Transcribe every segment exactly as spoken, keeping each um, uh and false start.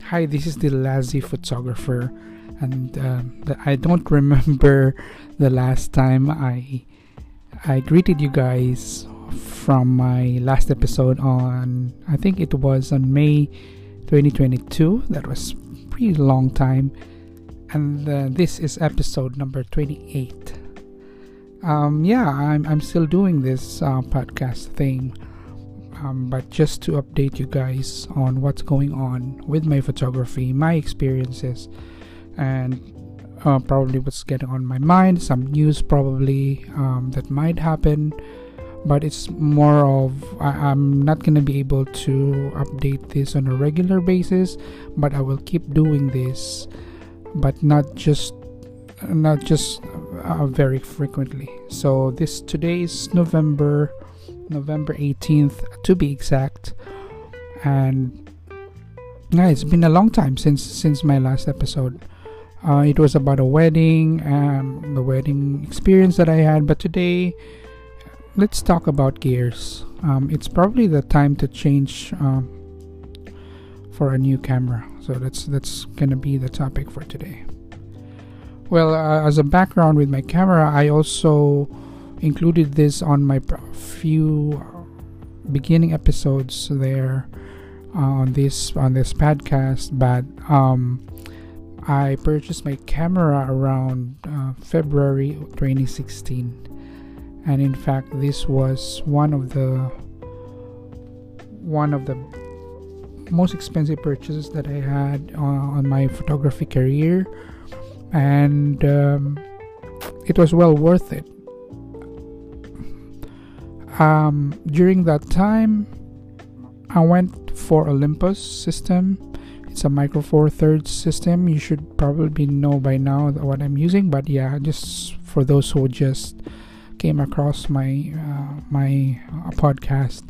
Hi, this is the Lazy Photographer, and um, the, I don't remember the last time I I greeted you guys from my last episode on, I think it was on May twenty twenty-two. That was pretty long time, and uh, this is episode number twenty-eight. Um, yeah, I'm I'm still doing this uh, podcast thing. Um, but just to update you guys on what's going on with my photography, my experiences, and uh, probably what's getting on my mind, some news probably um, that might happen, but it's more of I- I'm not gonna be able to update this on a regular basis, but I will keep doing this, but not just not just uh, very frequently. So this today is November November eighteenth to be exact, and yeah, it's been a long time since since my last episode. Uh, it was about a wedding, um, the wedding experience that I had, but today let's talk about gears. Um, it's probably the time to change um, for a new camera, so that's that's gonna be the topic for today. Well, uh, as a background with my camera, I also included this on my few beginning episodes there uh, on this on this podcast, but um, I purchased my camera around uh, February twenty sixteen, and in fact this was one of the one of the most expensive purchases that I had uh, on my photography career, and um, it was well worth it. Um, during that time, I went for Olympus system. It's a Micro Four Thirds system. You should probably know by now what I'm using, but yeah, just for those who just came across my uh, my uh, podcast,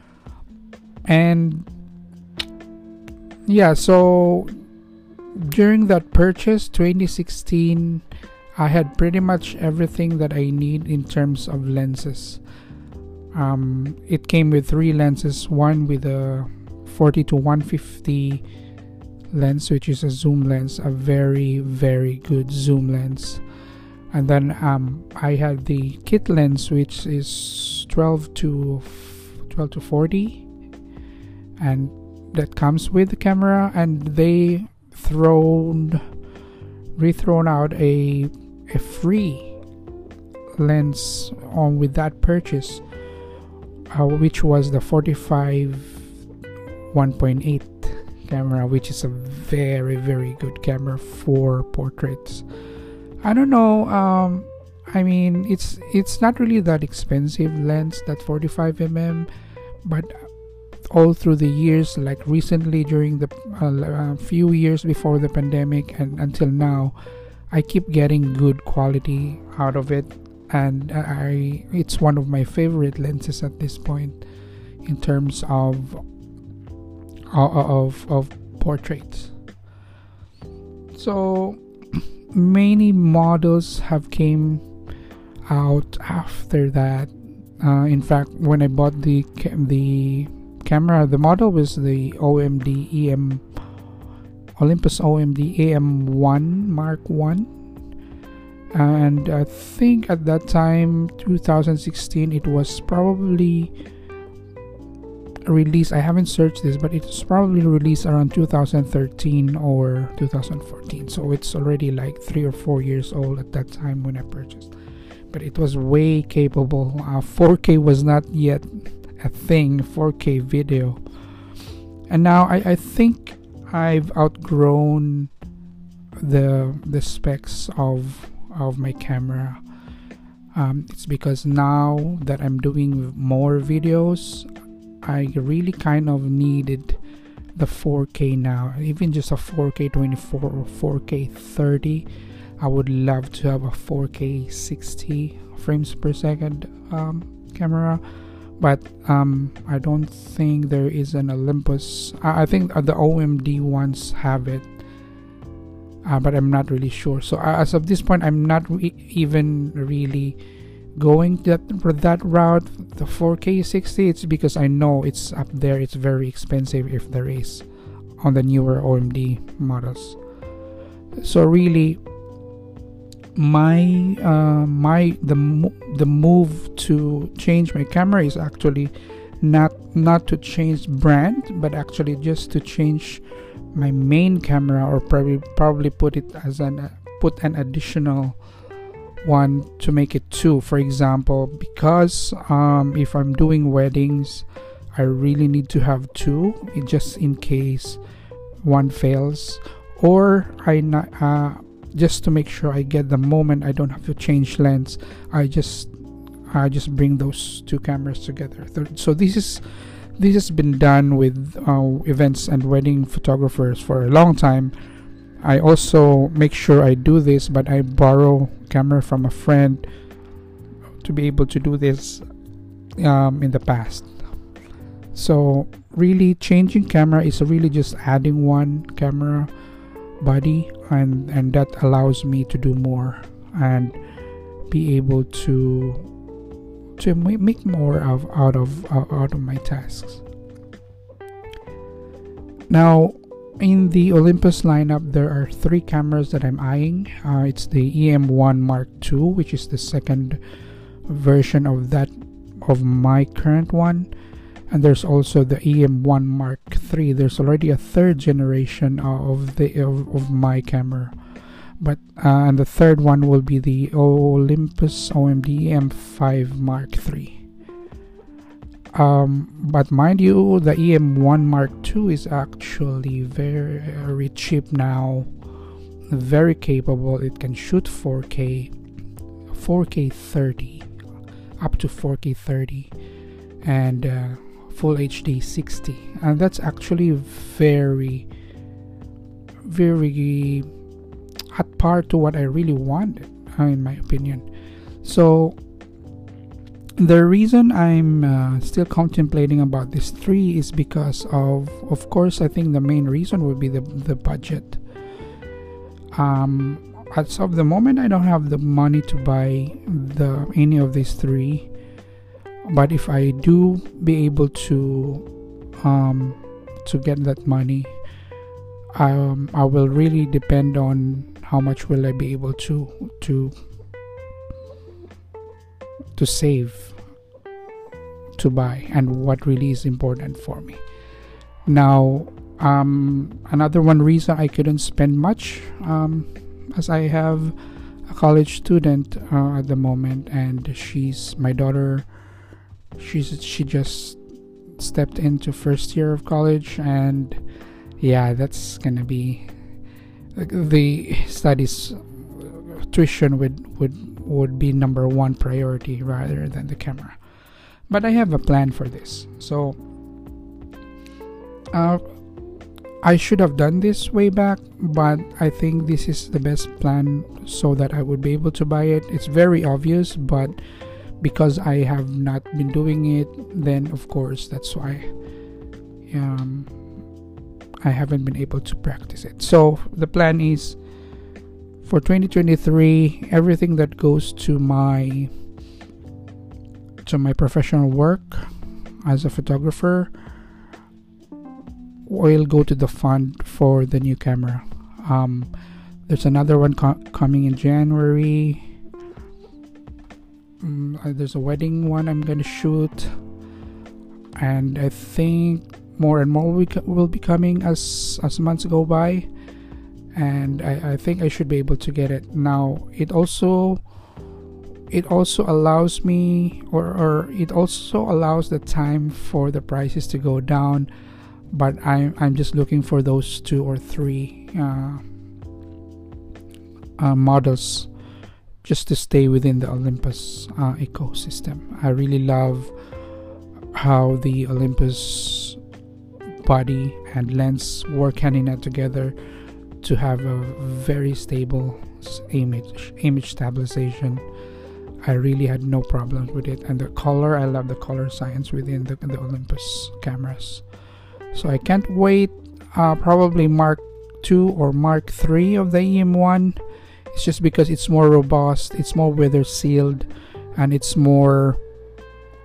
and yeah, so during that purchase, twenty sixteen, I had pretty much everything that I need in terms of lenses. Um, it came with three lenses, one with a forty to one fifty lens, which is a zoom lens, a very very good zoom lens, and then um, I had the kit lens, which is twelve to forty, and that comes with the camera, and they thrown rethrown out a a free lens on with that purchase. Uh, which was the forty-five one point eight camera, which is a very very good camera for portraits. I don't know, um, I mean it's it's not really that expensive lens, that forty-five millimeter, but all through the years, like recently during the uh, few years before the pandemic and until now, I keep getting good quality out of it. And I, it's one of my favorite lenses at this point in terms of of of portraits. So many models have came out after that. Uh, in fact, when I bought the the camera, the model was the O M D E M Olympus O M D A M one Mark one. And I think at that time, two thousand sixteen, it was probably released. I haven't searched this, but it was probably released around two thousand thirteen or two thousand fourteen. So it's already like three or four years old at that time when I purchased. But it was way capable. Uh, four K was not yet a thing, four K video. And now I, I think I've outgrown the the specs of of my camera. Um, it's because now that I'm doing more videos, I really kind of needed the four K now. Even just a four K twenty-four or four K thirty. I would love to have a four K sixty frames per second um, camera, but um, I don't think there is an Olympus. I, I think the O M D ones have it. Uh, but I'm not really sure. So uh, as of this point, I'm not re- even really going that for that route, the four K sixty. It's because I know it's up there. It's very expensive if there is on the newer O M D models. So really, my uh, my the mo- the move to change my camera is actually not not to change brand, but actually just to change my main camera, or probably probably put it as an uh, put an additional one to make it two, for example, because um, if I'm doing weddings, I really need to have two, just in case one fails, or I not, uh, just to make sure I get the moment I don't have to change lens. I just I just bring those two cameras together. So this is this has been done with uh, events and wedding photographers for a long time. I also make sure I do this, but I borrow camera from a friend to be able to do this um, in the past. So really, changing camera is really just adding one camera body, and and that allows me to do more and be able to to make more of out of uh, out of my tasks. Now, in the Olympus lineup, there are three cameras that I'm eyeing. Uh, it's the E M one Mark two, which is the second version of that of my current one, and there's also the E M one Mark three. There's already a third generation of the of, of my camera, but uh, and the third one will be the Olympus O M D E M five Mark three. Um, but mind you, the E M one Mark two is actually very, very cheap now, very capable. It can shoot four K, four K thirty, up to four K thirty, and uh, Full H D sixty, and that's actually very, very at par to what I really wanted, uh, in my opinion. So the reason I'm uh, still contemplating about this three is because of of course I think the main reason would be the the budget. Um, as of the moment, I don't have the money to buy the any of these three, but if I do be able to um, to get that money, um, I will really depend on how much will I be able to to to save to buy, and what really is important for me. Now, um, another one reason I couldn't spend much, um, as I have a college student uh, at the moment, and she's my daughter. She's she just stepped into first year of college, and yeah, that's gonna be the studies. Tuition would would would be number one priority rather than the camera. But I have a plan for this. So uh, I should have done this way back, but I think this is the best plan so that I would be able to buy it. It's very obvious, but because I have not been doing it, then of course that's why um, I haven't been able to practice it. So the plan is, for twenty twenty-three, everything that goes to my to my professional work as a photographer will go to the fund for the new camera. Um, there's another one co- coming in January. Um, uh, there's a wedding one I'm gonna shoot, and I think more and more will, co- will be coming as as months go by. And I, I think I should be able to get it. Now it also it also allows me or, or it also allows the time for the prices to go down, but I'm, I'm just looking for those two or three uh, uh, models just to stay within the Olympus uh, ecosystem. I really love how the Olympus body and lens work hand in hand together to have a very stable image image stabilization. I really had no problems with it, and the color, I love the color science within the, the Olympus cameras. So I can't wait. Uh, probably Mark two or Mark three of the E M one. It's just because it's more robust, it's more weather sealed, and it's more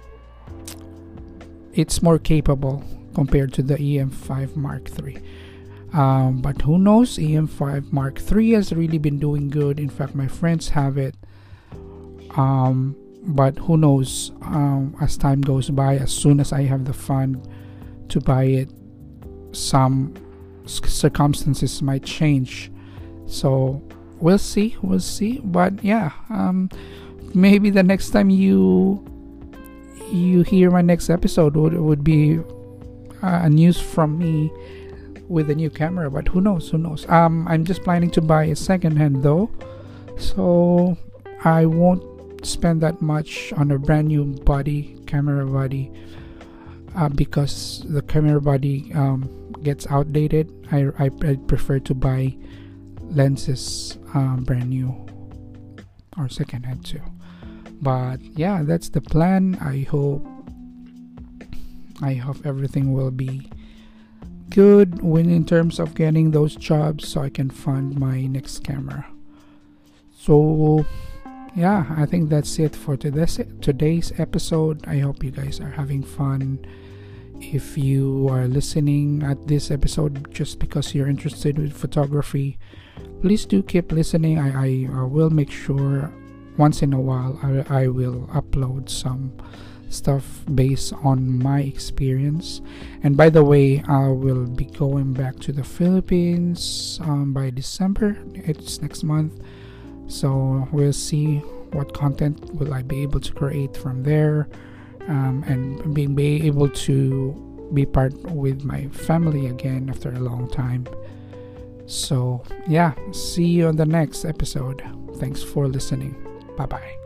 it's more capable compared to the E M five Mark three. Um, but who knows? E M five Mark three has really been doing good. In fact, my friends have it. Um, but who knows? Um, as time goes by, as soon as I have the fund to buy it, some circumstances might change. So we'll see. We'll see. But yeah, um, maybe the next time you you hear my next episode would would be uh, a news from me with a new camera. But who knows? Who knows? Um, I'm just planning to buy a second hand though, so I won't spend that much on a brand new body, camera body, uh, because the camera body um, gets outdated. I, I I prefer to buy lenses um, brand new or second hand too. But yeah, that's the plan. I hope I hope everything will be good when in terms of getting those jobs, so I can fund my next camera. So yeah, I think that's it for today's today's episode. I hope you guys are having fun. If you are listening at this episode just because you're interested with photography, please do keep listening. I, I, I will make sure once in a while I, I will upload some stuff based on my experience. And by the way, I will be going back to the Philippines um, by December. It's next month, so we'll see what content will I be able to create from there, um, and being be able to be part with my family again after a long time. So yeah, see you on the next episode. Thanks for listening. Bye bye.